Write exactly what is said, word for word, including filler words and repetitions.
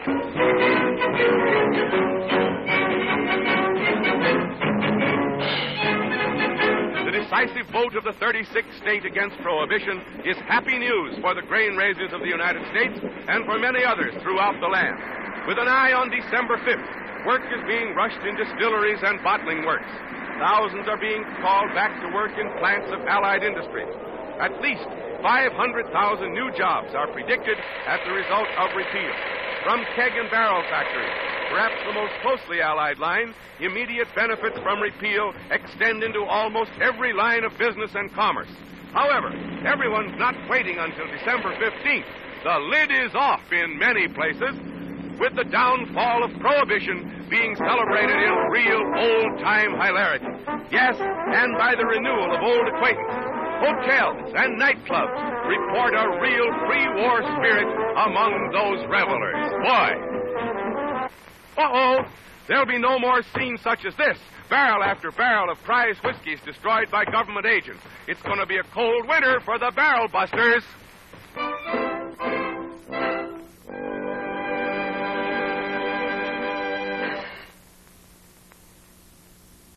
The decisive vote of the thirty-sixth state against prohibition is happy news for the grain raisers of the United States and for many others throughout the land. With an eye on December fifth, work is being rushed in distilleries and bottling works. Thousands are being called back to work in plants of allied industries. At least five hundred thousand new jobs are predicted as the result of repeal. From keg and barrel factories, perhaps the most closely allied line, immediate benefits from repeal extend into almost every line of business and commerce. However, everyone's not waiting until December fifteenth. The lid is off in many places, with the downfall of prohibition being celebrated in real old-time hilarity. Yes, and by the renewal of old acquaintance. Hotels and nightclubs report a real pre-war spirit among those revelers. Boy. Uh-oh. There'll be no more scenes such as this. Barrel after barrel of prize whiskeys destroyed by government agents. It's going to be a cold winter for the barrel busters.